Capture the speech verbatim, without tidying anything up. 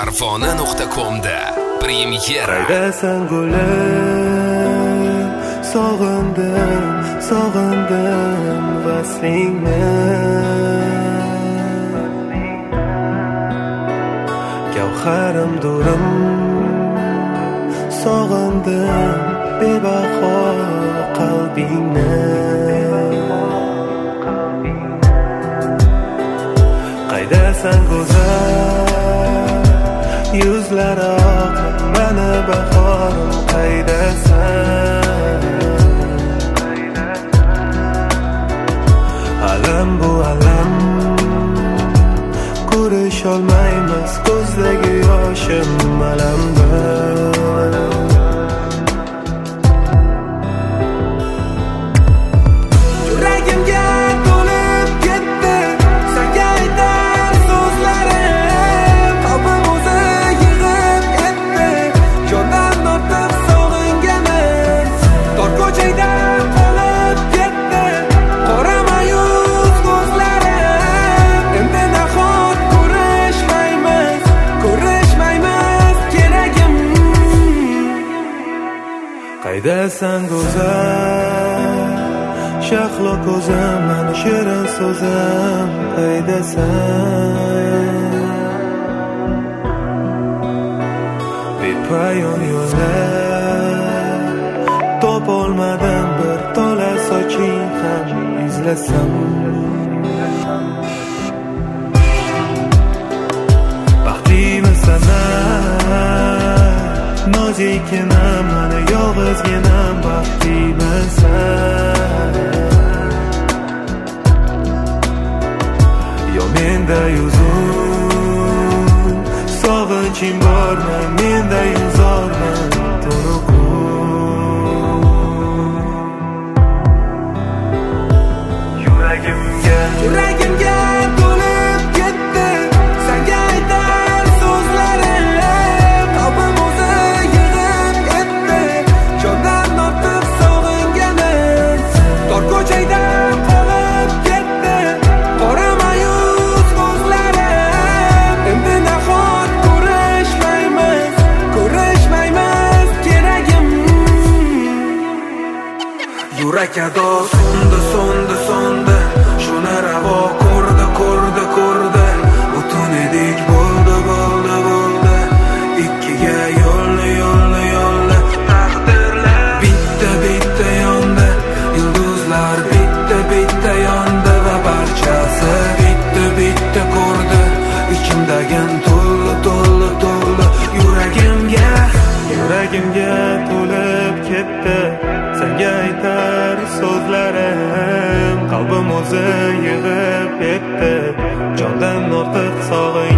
farfona nuqta com da premyera. Qaydasan gulim, sog'indim, sog'indim vaslingni. Gavharim durim, sog'indim bebaho qalbingni. Qaydasan go'zal, yuzlari oq, mani bahorim qaydasan? Alam bu alam, ko'risholmaymiz, ko'zdagi yoshim alamdan. Qaydasan go'zal, shahlo ko'zim, mani shirin so'zim qaydasan? Bepoyon yo'llar topolmadim, bir tola soching ham izlasam. Baxtimi sana nozikinam, mani yolg'izginam, baxtlimisan? Yo menda yuzun, sog'inching bormi, menda yuzorman tunuqum. Yuragimga, yuragimga to'lib ketdi senga aytar so'zlarim. Qalbim o'zi yig'ib etdi, jondan ortiq sog'inganim. Tor ko'chayda qolib ketdi qora mayus ko'zlarim. Endi nahot ko'rishmaymiz, ko'rishmaymiz keragim. Yurak ado so'ndi, so'ndi, so'ndi, shuni ravo ko'rdi, ko'rdi, ko'rdi. Butun edik, bo'ldi, bo'ldi, bo'ldi. Ikkiga yo'lni, yo'lni, yo'lni. Taqdirlar bitta, bitta yondi, yulduzlar bitta, bitta yondi va barchasi bitta, bitta ko'rdi. Ichimdagin to'ldi, to'ldi, to'ldi. Yuragimga, yuragimga to'lib ketdi senga aytar so'zlarim. Qalbim o'zi yig'ib etdi, jondan ortiq sog'inganim.